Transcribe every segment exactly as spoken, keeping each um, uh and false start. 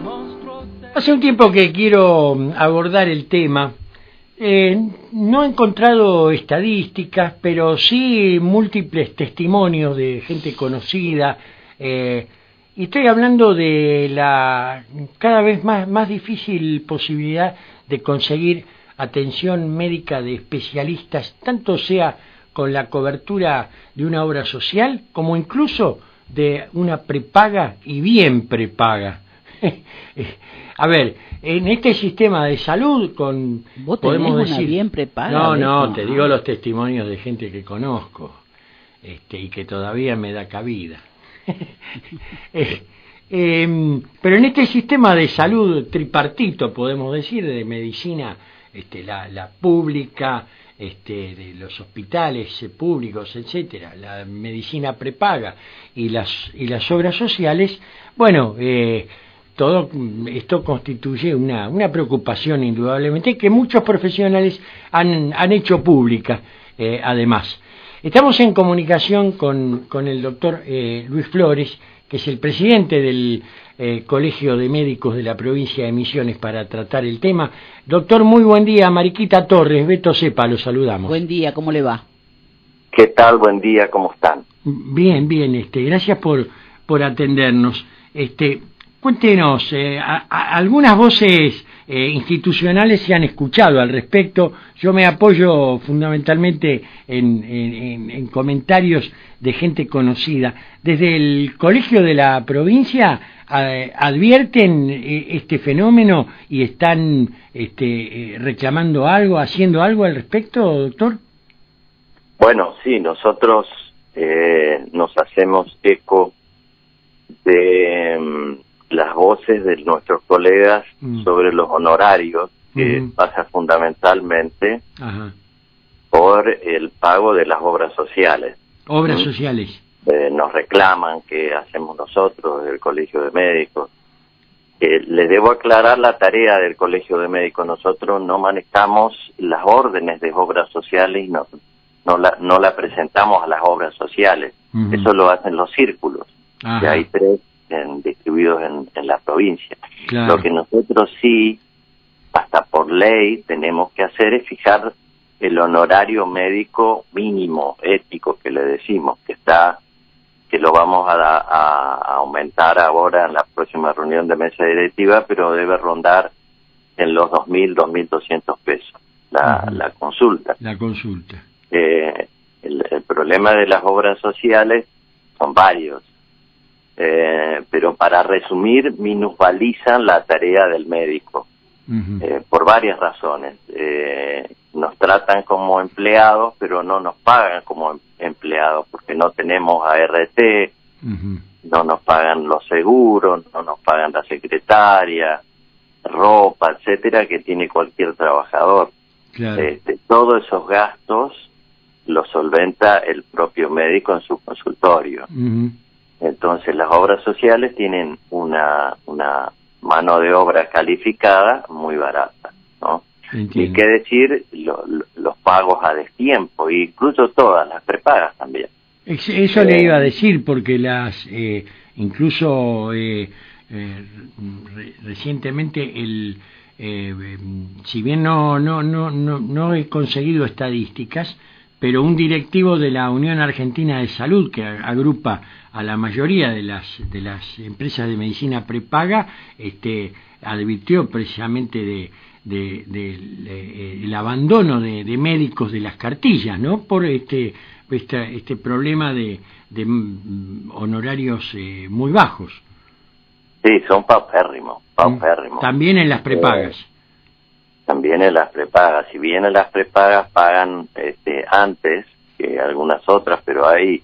Hace un tiempo que quiero abordar el tema. Eh, no he encontrado estadísticas, pero sí múltiples testimonios de gente conocida. Eh, y estoy hablando de la cada vez más, más difícil posibilidad de conseguir atención médica de especialistas, tanto sea con la cobertura de una obra social, como incluso de una prepaga y bien prepaga. A ver, en este sistema de salud, con ¿Vos podemos tenés una decir, bien prepaga? no, no, Beto? te digo los testimonios de gente que conozco, este, y que todavía me da cabida. eh, eh, pero en este sistema de salud tripartito, podemos decir, de medicina, este, la, la pública, este, de los hospitales públicos, etcétera, la medicina prepaga y las y las obras sociales, bueno, eh, todo esto constituye una, una preocupación indudablemente que muchos profesionales han, han hecho pública, eh, además. Estamos en comunicación con, con el doctor eh, Luis Flores, que es el presidente del eh, Colegio de Médicos de la provincia de Misiones, para tratar el tema. Doctor, muy buen día. Mariquita Torres, Beto Cepa, lo saludamos. Buen día, ¿cómo le va? ¿Qué tal? Buen día, ¿cómo están? Bien, bien, este, gracias por, por atendernos. Este, cuéntenos, eh, a, a, algunas voces eh, institucionales se han escuchado al respecto. Yo me apoyo fundamentalmente en, en, en comentarios de gente conocida. Desde el Colegio de la Provincia eh, advierten eh, este fenómeno y están este, eh, reclamando algo, haciendo algo al respecto, doctor. Bueno, sí, nosotros eh, nos hacemos eco de um, las voces de nuestros colegas mm. sobre los honorarios, que mm. pasa fundamentalmente Ajá. por el pago de las obras sociales. Obras ¿Mm? sociales. Eh, nos reclaman que hacemos nosotros, el Colegio de Médicos. Eh, le debo aclarar la tarea del Colegio de Médicos. Nosotros no manejamos las órdenes de obras sociales y no, no, la, no la presentamos a las obras sociales. Uh-huh. Eso lo hacen los círculos. Ajá. Que hay tres en, distribuidos en, en la provincia. Claro. Lo que nosotros sí, hasta por ley, tenemos que hacer es fijar el honorario médico mínimo, ético, que le decimos, que está, que lo vamos a, a, a aumentar ahora en la próxima reunión de mesa directiva, pero debe rondar en los dos mil, dos mil doscientos pesos la, uh-huh. la consulta. La consulta. Eh, el, el problema de las obras sociales son varios. Eh, pero para resumir, minusvalizan la tarea del médico uh-huh. eh, por varias razones. Eh, nos tratan como empleados, pero no nos pagan como empleados porque no tenemos A R T, uh-huh. no nos pagan los seguros, no nos pagan la secretaria, ropa, etcétera, que tiene cualquier trabajador. Claro. Este, todos esos gastos los solventa el propio médico en su consultorio. Uh-huh. Entonces las obras sociales tienen una una mano de obra calificada muy barata, ¿no? Entiendo. Y qué decir lo, lo, los pagos a destiempo, incluso todas las prepagas también. Eso eh, le iba a decir, porque las eh, incluso eh, eh, re, recientemente el eh, si bien no no no no no he conseguido estadísticas, pero un directivo de la Unión Argentina de Salud, que agrupa a la mayoría de las de las empresas de medicina prepaga, este advirtió precisamente de, de, de, de el abandono de, de médicos de las cartillas, ¿no? Por este este, este problema de, de honorarios eh, muy bajos. Sí, son paupérrimos, paupérrimos. También en las prepagas. Eh, También en las prepagas, si bien en las prepagas pagan este, antes que algunas otras, pero hay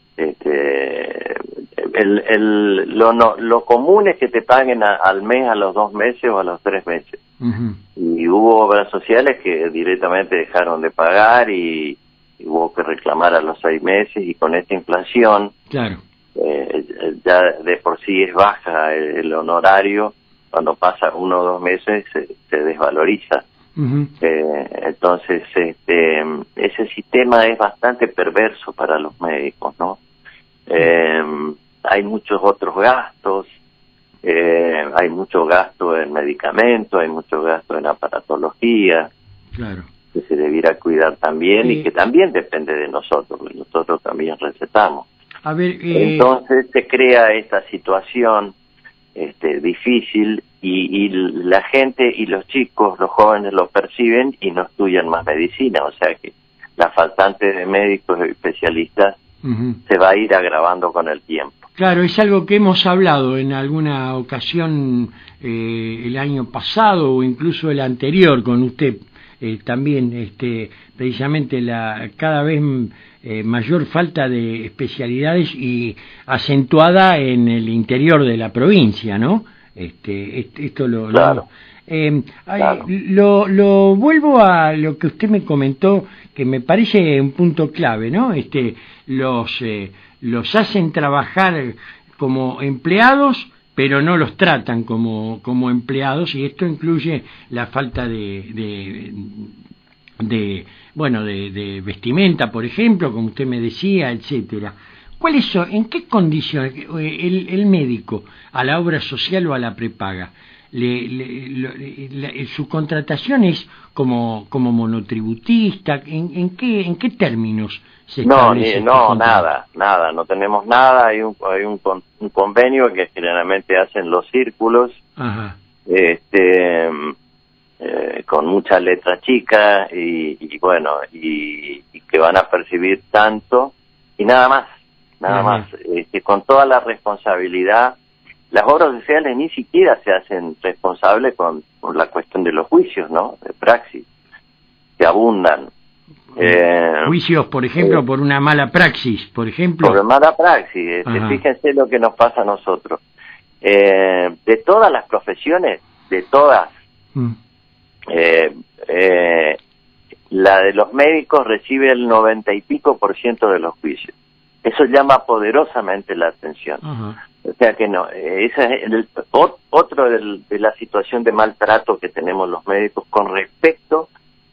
este, el, el, lo, no, lo común es que te paguen a, al mes, a los dos meses o a los tres meses. Uh-huh. Y hubo obras sociales que directamente dejaron de pagar y, y hubo que reclamar a los seis meses, y con esta inflación, claro. eh, ya de por sí es baja el, el honorario. Cuando pasa uno o dos meses se, se desvaloriza. Uh-huh. Eh, entonces, este, ese sistema es bastante perverso para los médicos, ¿no? Eh, hay muchos otros gastos, eh, hay mucho gasto en medicamentos, hay mucho gasto en aparatología, claro, que se debiera cuidar también eh, y que también depende de nosotros, porque nosotros también recetamos. A ver, eh... Entonces se crea esta situación este, difícil y, y la gente y los chicos, los jóvenes lo perciben y no estudian más medicina, o sea que la faltante de médicos y especialistas uh-huh. se va a ir agravando con el tiempo. Claro, es algo que hemos hablado en alguna ocasión eh, el año pasado o incluso el anterior con usted. Eh, también este, precisamente la cada vez eh, mayor falta de especialidades y acentuada en el interior de la provincia, ¿no? Este, este esto lo, claro. lo, eh, claro. lo lo vuelvo a lo que usted me comentó, que me parece un punto clave, ¿no? Este, los eh, los hacen trabajar como empleados, pero no los tratan como como empleados, y esto incluye la falta de de, de bueno de, de vestimenta, por ejemplo, como usted me decía, etcétera. ¿Cuáles son, en qué condiciones el, el médico a la obra social o a la prepaga? Le, le, le, le, su contratación es como como monotributista, ¿en, en qué en qué términos se no establece? ni, este no contrato? nada nada no tenemos nada. Hay un hay un, con, un convenio que generalmente hacen los círculos. Ajá. este eh, con mucha letra chica y, y bueno y, y que van a percibir tanto y nada más nada Ajá. más este, con toda la responsabilidad. Las obras sociales ni siquiera se hacen responsables con, con la cuestión de los juicios, ¿no? De praxis, que abundan. Eh, juicios, por ejemplo, eh, por una mala praxis, por ejemplo. Por mala praxis. Este, fíjense lo que nos pasa a nosotros. Eh, de todas las profesiones, de todas, mm. eh, eh, la de los médicos recibe el noventa y pico por ciento de los juicios. Eso llama poderosamente la atención. Ajá. O sea que no, ese es el, otro del, de la situación de maltrato que tenemos los médicos con respecto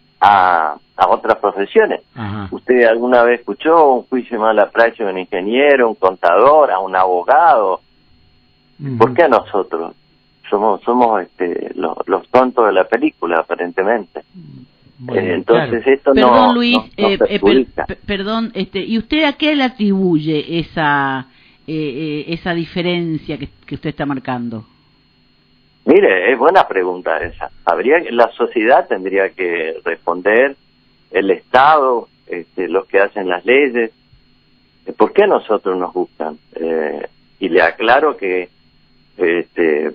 a, a otras profesiones. Ajá. ¿Usted alguna vez escuchó un juicio de mala praxis de un ingeniero, un contador, a un abogado? Uh-huh. ¿Por qué a nosotros? Somos somos este, los, los tontos de la película, aparentemente. Bueno, eh, entonces claro. esto perdón, no, Luis, no, no eh, eh, per, perdón, este, ¿y usted a qué le atribuye esa eh, eh, esa diferencia que, que usted está marcando? Mire, es buena pregunta esa. Habría la sociedad tendría que responder, el Estado, este, los que hacen las leyes. ¿Por qué a nosotros nos gustan? Eh, y le aclaro que este,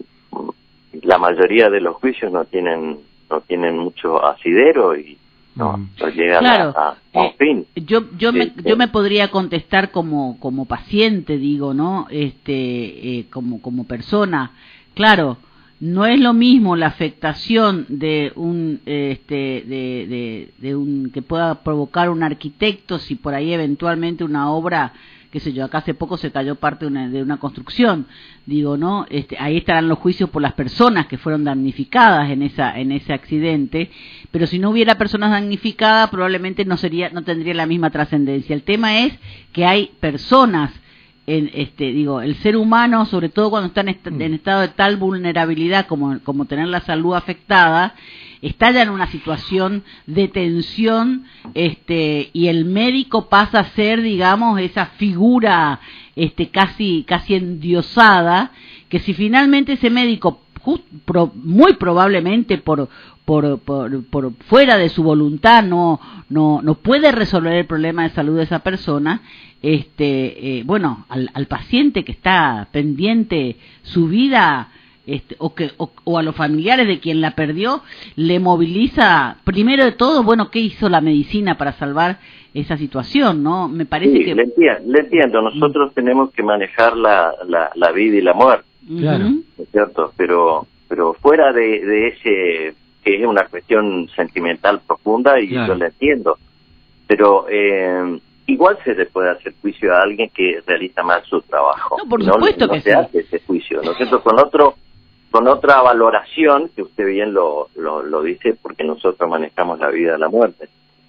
la mayoría de los juicios no tienen no tienen mucho asidero y no, no llegan claro, a, a, a eh, un fin. Yo yo me este, yo me podría contestar como como paciente, digo, ¿no? Este eh, como como persona. Claro, no es lo mismo la afectación de un este de, de de un que pueda provocar un arquitecto si por ahí eventualmente una obra, qué sé yo, acá hace poco se cayó parte de una, de una construcción, digo, ¿no? Este, ahí estarán los juicios por las personas que fueron damnificadas en esa en ese accidente, pero si no hubiera personas damnificadas probablemente no sería no tendría la misma trascendencia. El tema es que hay personas en este digo, el ser humano, sobre todo cuando está en, est en estado de tal vulnerabilidad como como tener la salud afectada, está ya en una situación de tensión, este, y el médico pasa a ser, digamos, esa figura, este, casi, casi endiosada, que si finalmente ese médico, just, pro, muy probablemente por, por, por, por fuera de su voluntad, no, no, no puede resolver el problema de salud de esa persona, este, eh, bueno, al, al paciente que está pendiente su vida, Este, o, que, o, o a los familiares de quien la perdió, le moviliza, primero de todo, bueno, ¿qué hizo la medicina para salvar esa situación, no? Me parece sí, que... le entiendo, le entiendo. Nosotros mm. tenemos que manejar la, la, la vida y la muerte, claro. ¿no es cierto? Pero, pero fuera de, de ese, que es una cuestión sentimental profunda, y claro. yo la entiendo, pero... Eh, igual se le puede hacer juicio a alguien que realiza mal su trabajo. No, por supuesto no, no que se sí. hace ese juicio, ¿no es cierto? Con otro, con otra valoración, que usted bien lo, lo, lo dice, porque nosotros manejamos la vida y la muerte.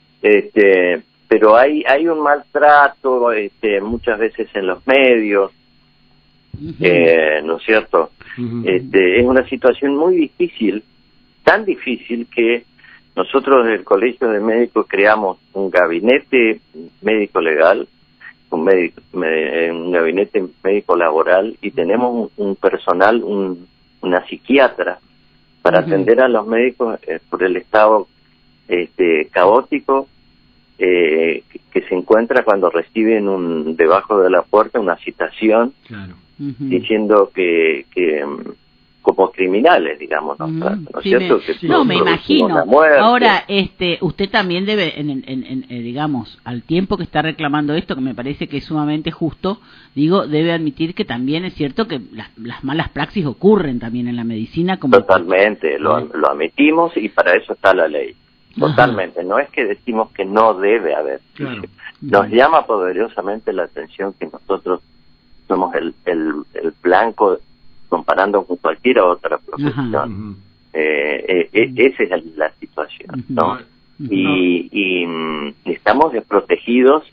Este, pero hay, hay un maltrato, este, muchas veces en los medios, Uh-huh. eh, ¿no es cierto? Uh-huh. Este, es una situación muy difícil, tan difícil que nosotros del Colegio de Médicos creamos un gabinete médico legal, un, médico, un gabinete médico laboral, y tenemos un, un personal, un, una psiquiatra para uh-huh. atender a los médicos eh, por el estado este, caótico eh, que, que se encuentra cuando reciben un debajo de la puerta una citación, claro. uh-huh. diciendo que, que como criminales, digamos, ¿no? Mm, ¿no es sí, cierto? Me, que no, me imagino. Ahora, este, usted también debe, en, en, en, en, digamos, al tiempo que está reclamando esto, que me parece que es sumamente justo, digo, debe admitir que también es cierto que las, las malas praxis ocurren también en la medicina. Como Totalmente, lo, lo admitimos y para eso está la ley. Totalmente, Ajá. no es que decimos que no debe haber. Claro. Nos llama poderosamente la atención que nosotros somos el, el, el blanco comparando con cualquier otra profesión. Eh, eh, esa es la situación, ¿no? Y, y, y estamos desprotegidos.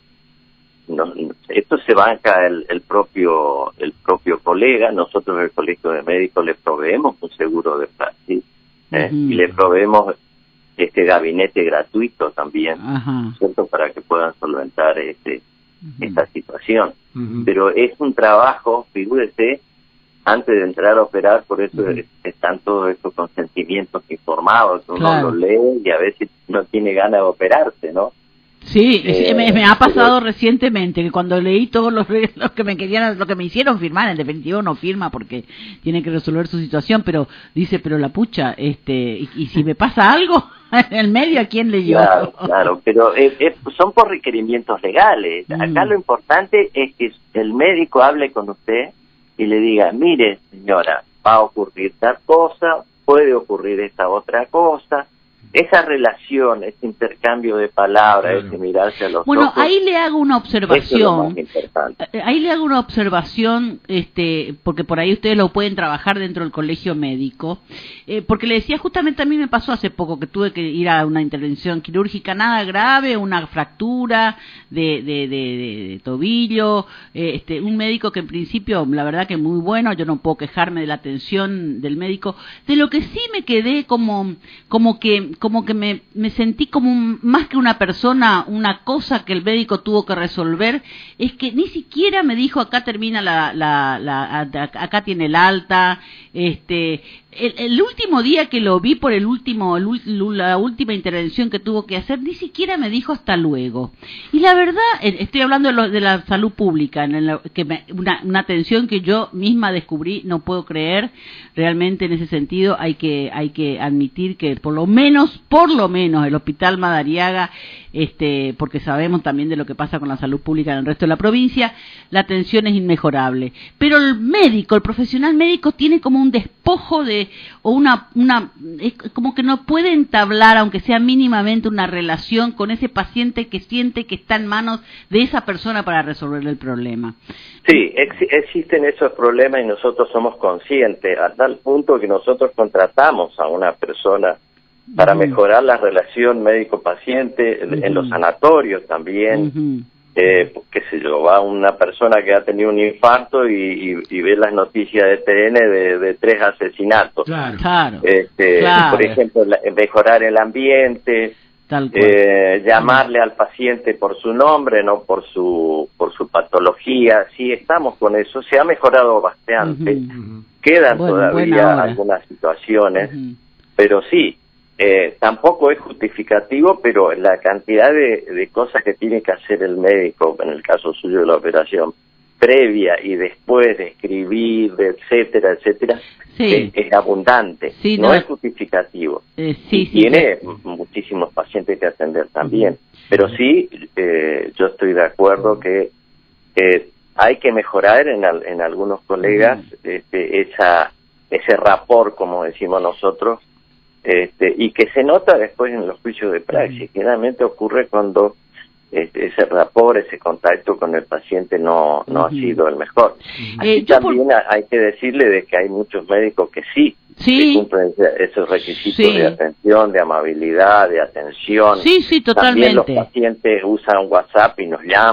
No, esto se banca el, el propio el propio colega. Nosotros en el Colegio de Médicos le proveemos un seguro de praxis eh, uh-huh. y le proveemos este gabinete gratuito también, uh-huh. ¿cierto? Para que puedan solventar este uh-huh. esta situación. Uh-huh. Pero es un trabajo, figúrese, antes de entrar a operar, por eso uh-huh. están todos estos consentimientos informados, uno claro. lo lee y a veces no tiene ganas de operarse, ¿no? Sí, eh, me, me ha pasado pero... recientemente que cuando leí todos los, los que me querían, lo que me hicieron firmar, en definitiva uno firma porque tiene que resolver su situación, pero dice, pero la pucha, este, y, y si me pasa algo en el medio, ¿a quién le llevo? Claro, claro, pero eh, eh, son por requerimientos legales. Mm. Acá lo importante es que el médico hable con usted y le diga, mire señora, va a ocurrir tal cosa, puede ocurrir esta otra cosa. Esa relación, ese intercambio de palabras, claro. ese mirarse a los bueno, ojos. Bueno, ahí le hago una observación. Eso es lo más importante. Ahí le hago una observación, este, porque por ahí ustedes lo pueden trabajar dentro del colegio médico. Eh, porque le decía, justamente a mí me pasó hace poco que tuve que ir a una intervención quirúrgica, nada grave, una fractura de, de, de, de, de tobillo, eh, este, un médico que en principio, la verdad que muy bueno, yo no puedo quejarme de la atención del médico. De lo que sí me quedé como, como que como que me, me sentí como un, más que una persona, una cosa que el médico tuvo que resolver, es que ni siquiera me dijo acá termina la, la, la acá tiene el alta, este, el, el último día que lo vi por el último, el, la última intervención que tuvo que hacer, ni siquiera me dijo hasta luego. Y la verdad, estoy hablando de, lo, de la salud pública, en el, que me, una, una atención que yo misma descubrí, no puedo creer, realmente en ese sentido hay que, hay que admitir que por lo menos por lo menos el Hospital Madariaga, este, porque sabemos también de lo que pasa con la salud pública en el resto de la provincia, la atención es inmejorable. Pero el médico, el profesional médico tiene como un despojo de, o una, una, es como que no puede entablar, aunque sea mínimamente, una relación con ese paciente que siente que está en manos de esa persona para resolver el problema. Sí, ex- existen esos problemas y nosotros somos conscientes, a tal punto que nosotros contratamos a una persona para uh-huh. mejorar la relación médico-paciente uh-huh. en los sanatorios también, uh-huh. eh, qué sé yo, va una persona que ha tenido un infarto y, y, y ve las noticias de T N de, de tres asesinatos. Claro, claro, este, claro. Por ejemplo, la, mejorar el ambiente, Tal cual. Eh, llamarle uh-huh. al paciente por su nombre, no por su por su patología. Sí, estamos con eso, se ha mejorado bastante. Uh-huh. Quedan bueno, todavía algunas situaciones, uh-huh. pero sí, Eh, tampoco es justificativo, pero la cantidad de, de cosas que tiene que hacer el médico, en el caso suyo de la operación, previa y después de escribir, de etcétera, etcétera, sí. es, es abundante, sí, no, no es justificativo. Eh, sí, y sí, tiene sí. muchísimos pacientes que atender también, uh-huh. pero sí, eh, yo estoy de acuerdo que eh, hay que mejorar en, al, en algunos colegas uh-huh. este, esa ese rapport, como decimos nosotros, Este, y que se nota después en los juicios de praxis. Generalmente ocurre cuando este, ese rapport, ese contacto con el paciente no no uh-huh. ha sido el mejor. Aquí eh, también por... hay que decirle de que hay muchos médicos que sí, sí. que cumplen esos requisitos sí. de atención, de amabilidad, de atención. Sí, sí, totalmente. También los pacientes usan WhatsApp y nos llaman.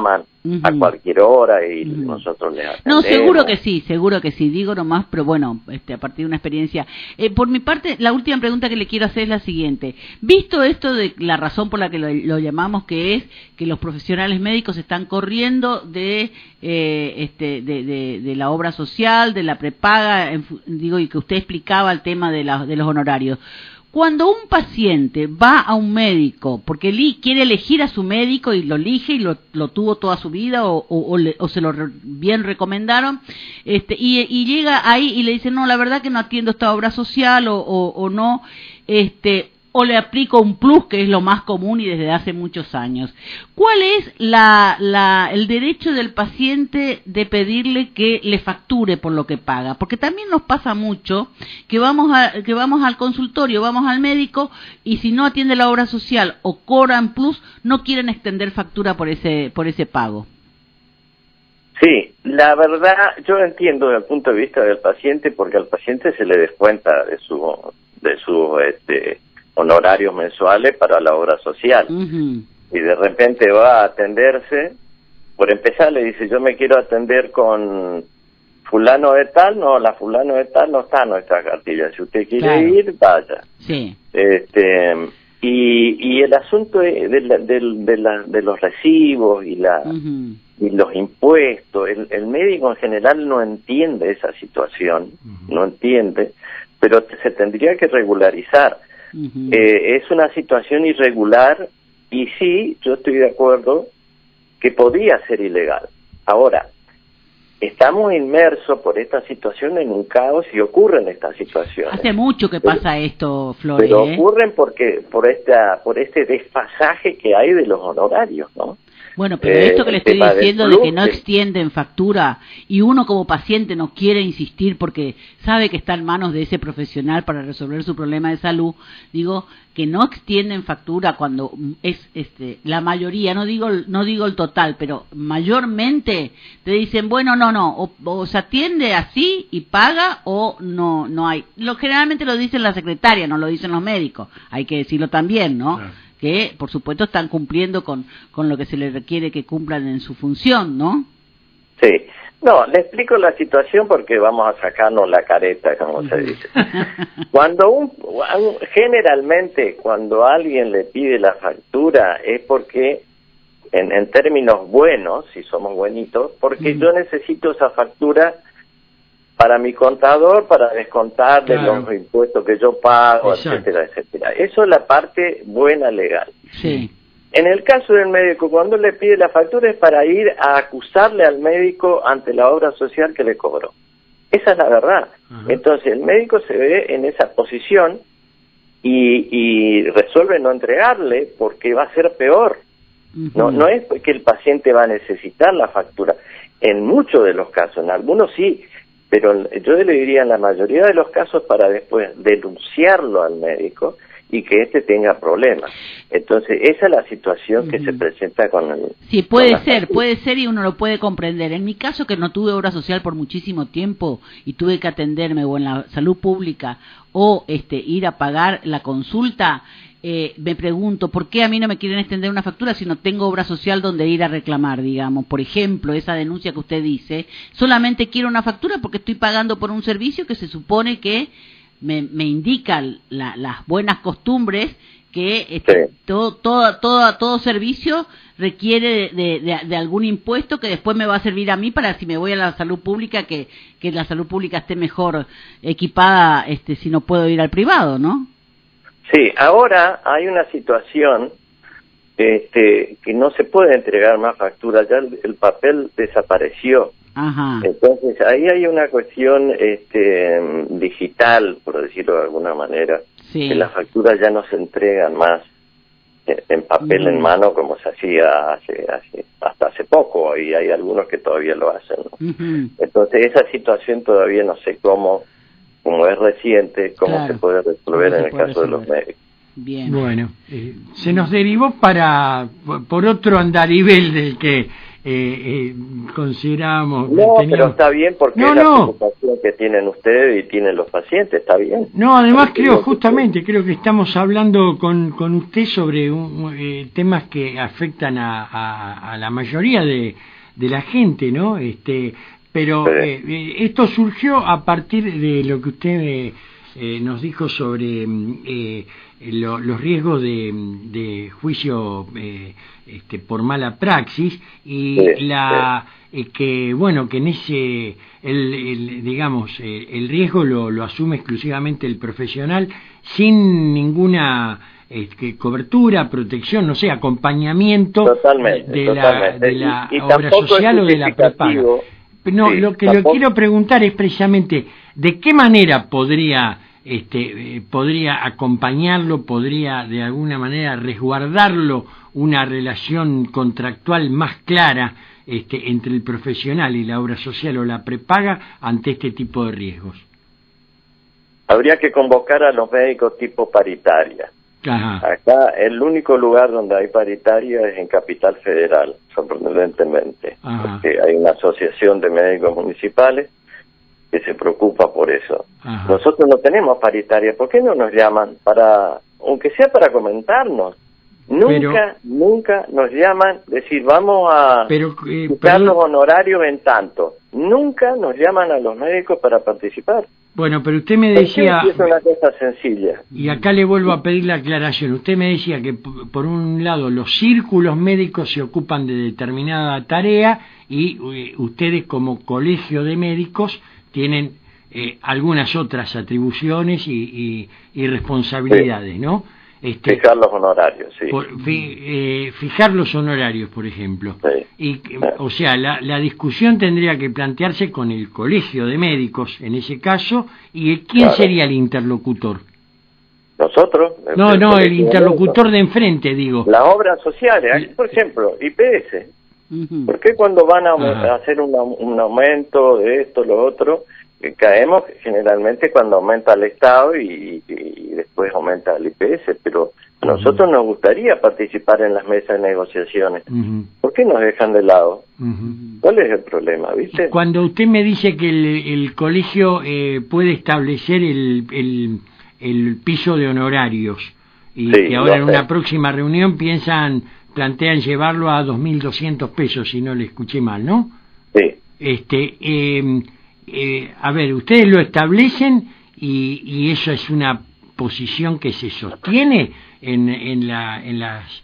uh-huh. a cualquier hora y uh-huh. nosotros le atendemos. No, seguro que sí, seguro que sí, digo nomás, pero bueno, este, a partir de una experiencia. Eh, por mi parte, la última pregunta que le quiero hacer es la siguiente. Visto esto de la razón por la que lo, lo llamamos, que es que los profesionales médicos están corriendo de, eh, este, de, de, de la obra social, de la prepaga, en, digo, y que usted explicaba el tema de, la, de los honorarios. Cuando un paciente va a un médico porque li, quiere elegir a su médico y lo elige y lo, lo tuvo toda su vida o, o, o, le, o se lo re, bien recomendaron, este, y, y llega ahí y le dice, no, la verdad que no atiendo esta obra social o, o, o no, este, o le aplico un plus, que es lo más común y desde hace muchos años. ¿Cuál es la, la, el derecho del paciente de pedirle que le facture por lo que paga? Porque también nos pasa mucho que vamos, a, que vamos al consultorio, vamos al médico y si no atiende la obra social o cobran plus, no quieren extender factura por ese, por ese pago. Sí, la verdad, yo entiendo desde el punto de vista del paciente, porque al paciente se le descuenta de su, de su, este, honorarios mensuales para la obra social. Uh-huh. Y de repente va a atenderse, por empezar le dice, yo me quiero atender con fulano de tal, no, la fulano de tal no está en nuestra cartilla, si usted quiere claro. ir, vaya. Sí. Este, y, y el asunto de, de, de, de, la, de los recibos y la uh-huh. y los impuestos, el, el médico en general no entiende esa situación, uh-huh. no entiende, pero se tendría que regularizar. Uh-huh. Eh, es una situación irregular y sí, yo estoy de acuerdo que podía ser ilegal. Ahora, estamos inmersos por esta situación en un caos y ocurren estas situaciones. Hace mucho que pasa pero, esto, Flores. Pero ¿eh? ocurren porque por esta por este desfasaje que hay de los honorarios, ¿no? Bueno, pero eh, esto que le estoy diciendo de que no extienden factura y uno como paciente no quiere insistir porque sabe que está en manos de ese profesional para resolver su problema de salud, digo que no extienden factura cuando es este la mayoría, no digo no digo el total, pero mayormente te dicen, bueno, no, no, o, o se atiende así y paga o no no hay. Lo generalmente lo dicen la secretaria, no lo dicen los médicos, hay que decirlo también, ¿no? Claro. Que por supuesto están cumpliendo con, con lo que se les requiere que cumplan en su función, ¿no? Sí, no, le explico la situación porque vamos a sacarnos la careta, como se dice. Cuando un, generalmente cuando alguien le pide la factura es porque, en, en términos buenos, si somos buenitos, porque mm. yo necesito esa factura para mi contador, para descontar de claro. los impuestos que yo pago, exacto. etcétera, etcétera. Eso es la parte buena legal. Sí. En el caso del médico, cuando le pide la factura es para ir a acusarle al médico ante la obra social que le cobró. Esa es la verdad. Ajá. Entonces el médico se ve en esa posición y, y resuelve no entregarle porque va a ser peor. Uh-huh. No, no es que el paciente va a necesitar la factura. En muchos de los casos, en algunos sí, pero yo le diría en la mayoría de los casos para después denunciarlo al médico y que éste tenga problemas. Entonces, esa es la situación que uh-huh. se presenta con el... Sí, puede ser, salud. puede ser y uno lo puede comprender. En mi caso, que no tuve obra social por muchísimo tiempo y tuve que atenderme o en la salud pública o este ir a pagar la consulta, eh, me pregunto, ¿por qué a mí no me quieren extender una factura si no tengo obra social donde ir a reclamar, digamos? Por ejemplo, esa denuncia que usted dice, solamente quiero una factura porque estoy pagando por un servicio que se supone que me, me indica la, las buenas costumbres que este, sí. todo, todo, todo, todo servicio requiere de, de, de algún impuesto que después me va a servir a mí para si me voy a la salud pública, que, que la salud pública esté mejor equipada este, si no puedo ir al privado, ¿no? Sí, ahora hay una situación este, que no se puede entregar más facturas, ya el, el papel desapareció. Ajá. Entonces ahí hay una cuestión este, digital, por decirlo de alguna manera, sí. que las facturas ya no se entregan más en papel uh-huh. en mano como se hacía hace, hace hasta hace poco, y hay algunos que todavía lo hacen, ¿no? Uh-huh. Entonces esa situación todavía no sé cómo, como es reciente, cómo claro. se puede resolver en el caso resolver? de los médicos. Bien. Bueno, eh, se nos derivó para por otro andarivel del que eh, eh, consideramos... No, teníamos... pero está bien porque no, es la no. preocupación que tienen ustedes y tienen los pacientes, está bien. No, además creo, justamente, creo que estamos hablando con, con usted sobre un, eh, temas que afectan a, a, a la mayoría de, de la gente, ¿no? Este, pero sí. eh, esto surgió a partir de lo que usted eh, eh, nos dijo sobre eh, lo, los riesgos de, de juicio eh, este, por mala praxis y sí, la sí. eh, que bueno que en ese el, el digamos eh, el riesgo lo, lo asume exclusivamente el profesional sin ninguna este, cobertura, protección, no sé, acompañamiento totalmente, de totalmente. la de la y, y obra social o de la prepaga. No, sí, lo que tampoco... le quiero preguntar es precisamente de qué manera podría este eh, podría acompañarlo, podría de alguna manera resguardarlo una relación contractual más clara este entre el profesional y la obra social o la prepaga ante este tipo de riesgos. Habría que convocar a los médicos tipo paritaria. Ajá. Acá el único lugar donde hay paritaria es en Capital Federal, sorprendentemente, Ajá. porque hay una asociación de médicos municipales que se preocupa por eso. Ajá. Nosotros no tenemos paritaria, ¿por qué no nos llaman? Para, aunque sea para comentarnos. Nunca, pero, nunca nos llaman, decir, vamos a pero, eh, quitar los honorarios en tanto. Nunca nos llaman a los médicos para participar. Bueno, pero usted me decía... Es una cosa sencilla. Y acá le vuelvo a pedir la aclaración. Usted me decía que, por un lado, los círculos médicos se ocupan de determinada tarea y eh, ustedes, como colegio de médicos, tienen eh, algunas otras atribuciones y, y, y responsabilidades, sí. ¿no? Este, fijar los honorarios, sí. Por, fi, eh, fijar los honorarios, por ejemplo. Sí. Y, sí. O sea, la, la discusión tendría que plantearse con el colegio de médicos, en ese caso, y ¿quién claro. sería el interlocutor? ¿Nosotros? No, el no, el interlocutor de enfrente, digo. Las obras sociales, por ejemplo, I P S. Uh-huh. ¿Por qué cuando van a, a hacer un, un aumento de esto, lo otro, que caemos generalmente cuando aumenta el Estado y, y, y después aumenta el I P S? Pero a nosotros uh-huh. nos gustaría participar en las mesas de negociaciones. Uh-huh. ¿Por qué nos dejan de lado? Uh-huh. ¿Cuál es el problema, viste? Cuando usted me dice que el, el colegio eh, puede establecer el, el, el piso de honorarios y sí, que ahora en una próxima reunión piensan, plantean llevarlo a dos mil doscientos pesos, si no le escuché mal, ¿no? Sí. Este, eh, eh, a ver, ustedes lo establecen y, y eso es una posición que se sostiene en, en, la, en las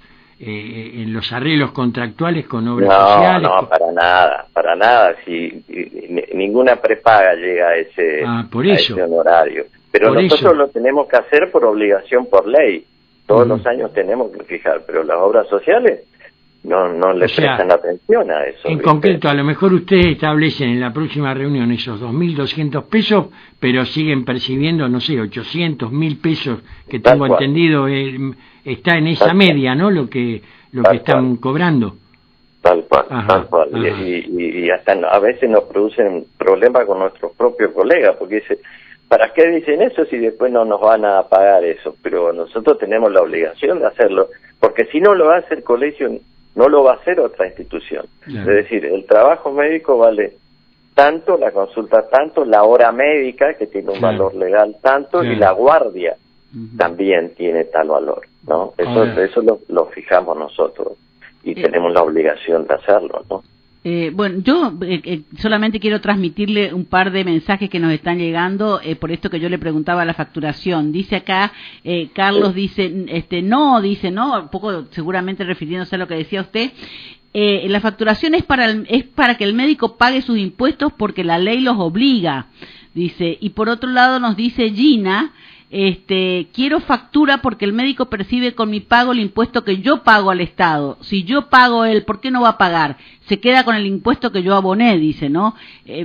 eh, en los arreglos contractuales con obras no, sociales. No, para nada, para nada. Si, ninguna prepaga llega a ese, ah, por eso. a ese honorario. Pero por nosotros eso. lo tenemos que hacer por obligación, por ley. Todos uh-huh. los años tenemos que fijar, pero las obras sociales no no le o sea, prestan atención a eso. En ¿viste? concreto, a lo mejor ustedes establecen en la próxima reunión esos dos mil doscientos pesos, pero siguen percibiendo, no sé, ochocientos, mil pesos, que Tal tengo cual. entendido, eh, está en esa Tal media, ¿no? Lo que lo Tal que están cual. cobrando. Tal cual, ajá, tal cual. Ajá. Y, y, y hasta a veces nos producen problemas con nuestros propios colegas, porque dice, ¿para qué dicen eso si después no nos van a pagar eso? Pero nosotros tenemos la obligación de hacerlo, porque si no lo hace el colegio, no lo va a hacer otra institución. Claro. Es decir, el trabajo médico vale tanto, la consulta tanto, la hora médica, que tiene un claro. valor legal tanto, claro. y la guardia uh-huh. también tiene tal valor, ¿no? Eso, Ahora. eso lo, lo fijamos nosotros y eh. tenemos la obligación de hacerlo, ¿no? Eh, bueno, yo eh, eh, solamente quiero transmitirle un par de mensajes que nos están llegando, eh, por esto que yo le preguntaba la facturación. Dice acá, eh, Carlos dice, este, no, dice, no, un poco seguramente refiriéndose a lo que decía usted, eh, la facturación es para, el, es para que el médico pague sus impuestos porque la ley los obliga, dice. Y por otro lado nos dice Gina, este, quiero factura porque el médico percibe con mi pago el impuesto que yo pago al Estado. Si yo pago él, ¿por qué no va a pagar? Se queda con el impuesto que yo aboné, dice, ¿no? Eh,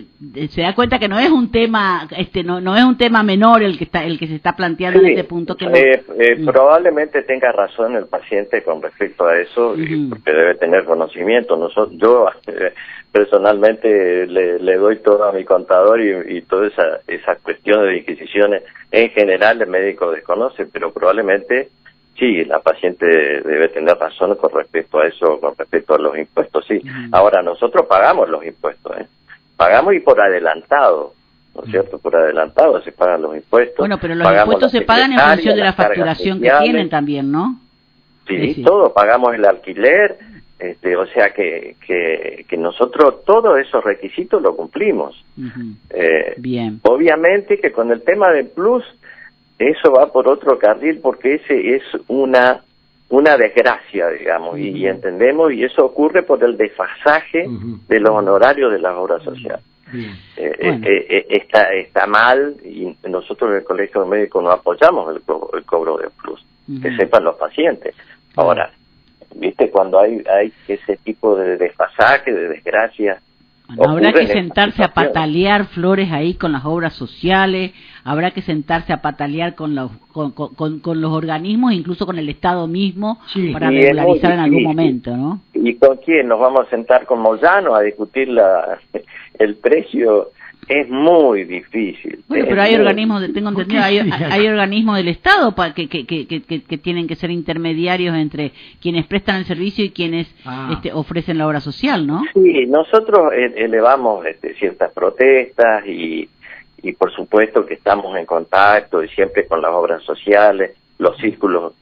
se da cuenta que no es un tema, este, no, no es un tema menor el que está, el que se está planteando sí, en este punto. Que no... eh, eh, mm. Probablemente tenga razón el paciente con respecto a eso, mm. porque debe tener conocimiento. Nosotros, yo eh, personalmente le, le doy todo a mi contador y, y toda esa, esa cuestión de disquisiciones. En general el médico desconoce, pero probablemente sí, la paciente debe tener razón con respecto a eso, con respecto a los impuestos, sí. Mm. Ahora, nosotros pagamos los impuestos, ¿eh? Pagamos y por adelantado, ¿no es cierto? Por adelantado se pagan los impuestos. Bueno, pero los impuestos se pagan en función de la facturación que tienen también, ¿no? Sí, sí, todo, pagamos el alquiler, Este, o sea que, que, que nosotros todos esos requisitos los cumplimos. Uh-huh. Eh, Bien. Obviamente que con el tema del plus, eso va por otro carril porque ese es una una desgracia, digamos, uh-huh. y, y entendemos, y eso ocurre por el desfasaje uh-huh. de los honorarios de las obras sociales. Uh-huh. Eh, bueno. eh, eh, está está mal, y nosotros en el Colegio de Médicos no apoyamos el, co- el cobro de plus, uh-huh. que sepan los pacientes. Uh-huh. Ahora, viste, cuando hay hay ese tipo de desfasaje, de desgracia, bueno, habrá que sentarse a patalear, Flores, ahí con las obras sociales, habrá que sentarse a patalear con los con, con, con los organismos, incluso con el Estado mismo, sí, para regularizar en algún momento, ¿no? ¿Y con quién? ¿Nos vamos a sentar con Moyano a discutir la el precio? Es muy difícil. Bueno, pero hay organismos, de, tengo entendido, hay, hay organismos del Estado pa, que, que, que, que, que tienen que ser intermediarios entre quienes prestan el servicio y quienes ah. este, ofrecen la obra social, ¿no? Sí, nosotros elevamos este, ciertas protestas y, y por supuesto que estamos en contacto y siempre con las obras sociales, los círculos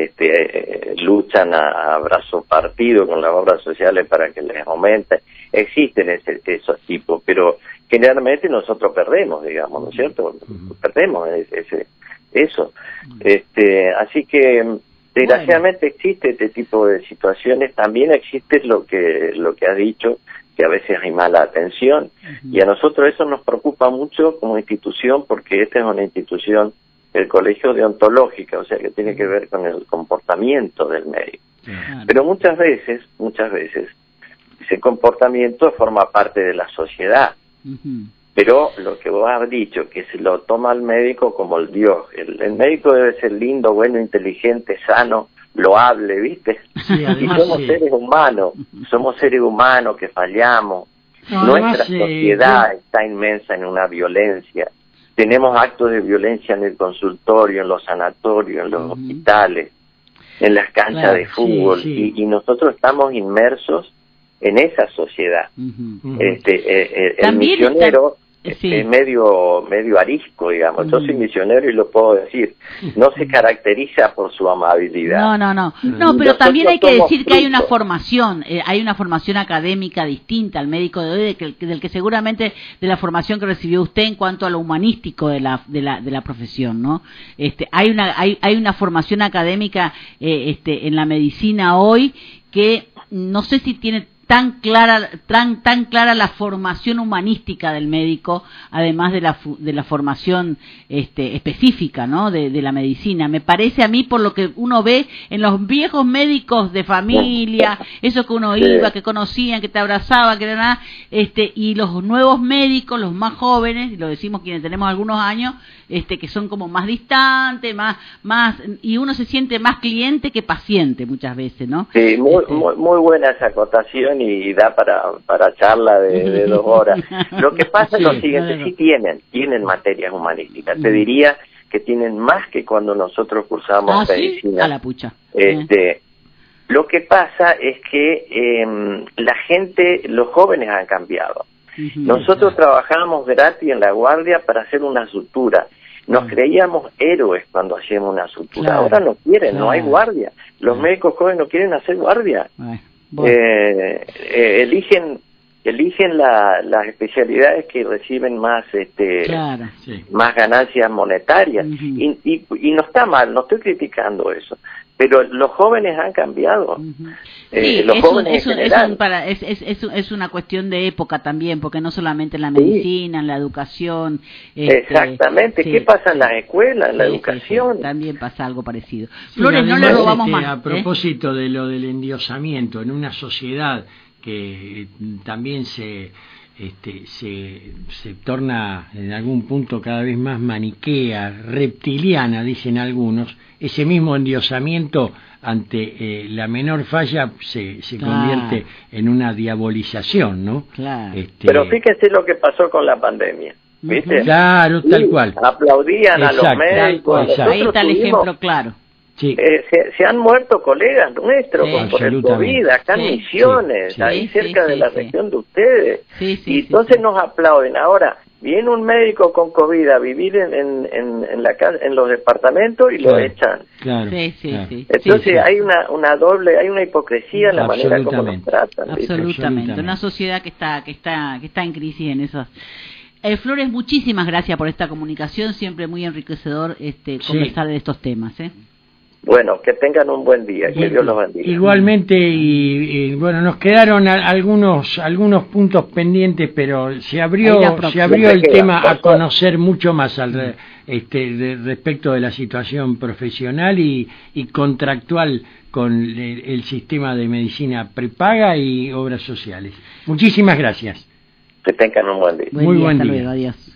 este, eh, luchan a, a brazo partido con las obras sociales para que les aumente. Existen ese, esos tipos, pero generalmente nosotros perdemos, digamos, ¿no es cierto? Uh-huh. Perdemos ese, eso. Este, así que desgraciadamente bueno. existe este tipo de situaciones. También existe lo que lo que has dicho, que a veces hay mala atención, uh-huh. y a nosotros eso nos preocupa mucho como institución, porque esta es una institución, el colegio deontológica, o sea que tiene que ver con el comportamiento del médico. Uh-huh. Pero muchas veces, muchas veces, ese comportamiento forma parte de la sociedad. Uh-huh. Pero lo que vos has dicho, que se lo toma el médico como el Dios. El, el médico debe ser lindo, bueno, inteligente, sano, loable, ¿viste? Sí, además, y somos sí. seres humanos, somos seres humanos que fallamos. No, Nuestra además, sociedad eh, está inmensa en una violencia. Tenemos actos de violencia en el consultorio, en los sanatorios, en los uh-huh. hospitales, en las canchas claro, de fútbol, sí, sí. Y, y nosotros estamos inmersos en esa sociedad. Uh-huh. Este, eh, eh, el misionero está, sí. es medio medio arisco, digamos. Uh-huh. Yo soy misionero y lo puedo decir. No se caracteriza por su amabilidad. No, no, no. No, pero Nosotros también hay que decir frutos. que hay una formación, eh, hay una formación académica distinta al médico de hoy, de que, del que seguramente de la formación que recibió usted en cuanto a lo humanístico de la de la de la profesión, ¿no? Este, hay una hay hay una formación académica eh, este en la medicina hoy que no sé si tiene tan clara tan tan clara la formación humanística del médico, además de la de la formación este específica, ¿no? de, de la medicina. Me parece a mí, por lo que uno ve en los viejos médicos de familia, eso que uno iba, que conocían, que te abrazaban, que era este y los nuevos médicos, los más jóvenes, lo decimos quienes tenemos algunos años, este que son como más distantes, más más y uno se siente más cliente que paciente muchas veces, ¿no? Sí, muy este, muy, muy buena esa acotación y da para para charla de, de dos horas. Lo que pasa sí, es lo siguiente, claro. sí tienen, tienen materias humanísticas. Mm. Te diría que tienen más que cuando nosotros cursamos ah, medicina. ¿sí? A la pucha. Este, eh. Lo que pasa es que eh, la gente, los jóvenes han cambiado. Uh-huh, nosotros claro. trabajamos gratis en la guardia para hacer una sutura. Nos uh-huh. creíamos héroes cuando hacíamos una sutura. Claro. Ahora no quieren, claro. no hay guardia. Los uh-huh. médicos jóvenes no quieren hacer guardia. Uh-huh. Bueno. Eh, eh, eligen eligen la, las especialidades que reciben más este claro, sí. más ganancias monetarias uh-huh. y, y, y no está mal, no estoy criticando eso, pero los jóvenes han cambiado. Uh-huh. eh, sí, los es, jóvenes un, es, un, es, un para, es, es, es, es una cuestión de época también, porque no solamente en la medicina, sí. en la educación. Este, Exactamente, sí, ¿qué pasa en las escuelas, en la sí, educación? Sí, sí. También pasa algo parecido. Sí, Flores, no le robamos este, más. A propósito ¿eh? de lo del endiosamiento, en una sociedad que también se este, se se torna en algún punto cada vez más maniquea, reptiliana, dicen algunos, ese mismo endiosamiento ante eh, la menor falla se, se claro. convierte en una diabolización, ¿no? Claro. Este... Pero fíjense lo que pasó con la pandemia, ¿viste? Claro, tal sí, cual. Aplaudían exacto, a los médicos. Exacto. Ahí está el ejemplo claro. Sí. Eh, se, se han muerto colegas nuestros sí, por el COVID, acá en sí, Misiones, sí, ahí sí, cerca sí, de la sí, región sí. de ustedes. Sí, sí, y entonces sí, nos aplauden. Ahora, viene un médico con COVID a vivir en, en, en, en, la, en los departamentos y claro, lo echan. Claro, sí, sí, claro. sí. Entonces sí, sí. hay una, una doble, hay una hipocresía en la manera como nos tratan. Absolutamente. Absolutamente, una sociedad que está, que está, que está en crisis en esos. Eh, Flores, muchísimas gracias por esta comunicación, siempre muy enriquecedor este, conversar sí. de estos temas. ¿eh? Bueno, que tengan un buen día, que Dios los bendiga. Igualmente, y, y bueno, nos quedaron a, algunos algunos puntos pendientes, pero se abrió se abrió el tema a conocer mucho más al este de, respecto de la situación profesional y, y contractual con el, el sistema de medicina prepaga y obras sociales. Muchísimas gracias. Que tengan un buen día. Buen Muy día, buen hasta día. Luego, adiós.